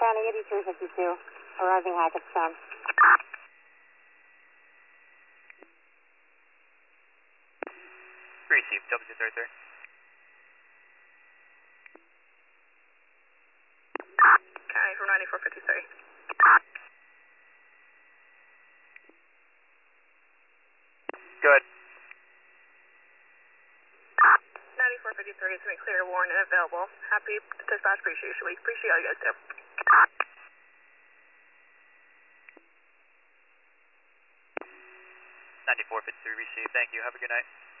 County 8352, arriving Hackettstown. Receive, W33. County from 9453. Good. 9453 is to make clear, warrant and available. Happy dispatch, appreciate you. Appreciate all you guys do. 9453 receive, thank you. Have a good night.